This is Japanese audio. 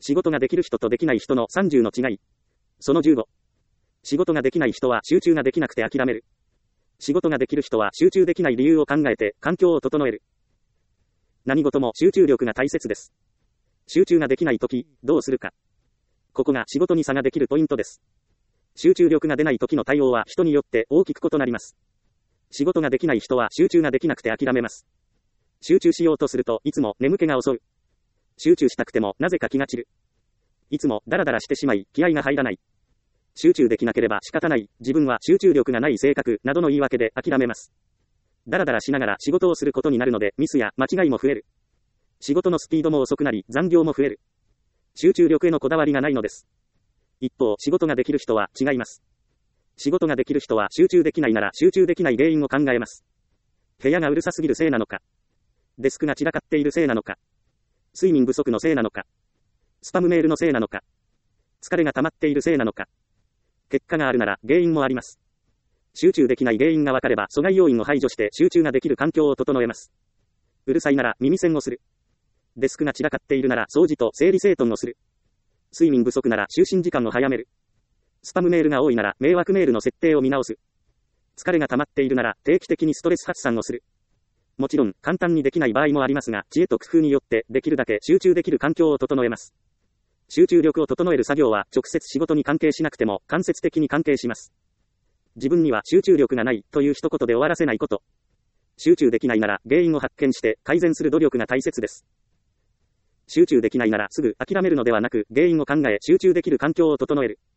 仕事ができる人とできない人の30の違い。その15。仕事ができない人は集中ができなくて諦める。仕事ができる人は集中できない理由を考えて環境を整える。何事も集中力が大切です。集中ができないとき、どうするか。ここが仕事に差ができるポイントです。集中力が出ないときの対応は人によって大きく異なります。仕事ができない人は集中ができなくて諦めます。集中しようとするといつも眠気が襲う。集中したくてもなぜか気が散る。いつもダラダラしてしまい気合が入らない。集中できなければ仕方ない、自分は集中力がない性格などの言い訳で諦めます。ダラダラしながら仕事をすることになるのでミスや間違いも増える。仕事のスピードも遅くなり残業も増える。集中力へのこだわりがないのです。一方、仕事ができる人は違います。仕事ができる人は集中できないなら集中できない原因を考えます。部屋がうるさすぎるせいなのか。デスクが散らかっているせいなのか。睡眠不足のせいなのか。スパムメールのせいなのか。疲れが溜まっているせいなのか。結果があるなら原因もあります。集中できない原因が分かれば阻害要因を排除して集中ができる環境を整えます。うるさいなら耳栓をする。デスクが散らかっているなら掃除と整理整頓をする。睡眠不足なら就寝時間を早める。スパムメールが多いなら迷惑メールの設定を見直す。疲れが溜まっているなら定期的にストレス発散をする。もちろん簡単にできない場合もありますが、知恵と工夫によってできるだけ集中できる環境を整えます。集中力を整える作業は直接仕事に関係しなくても間接的に関係します。自分には集中力がないという一言で終わらせないこと。集中できないなら原因を発見して改善する努力が大切です。集中できないならすぐ諦めるのではなく原因を考え集中できる環境を整える。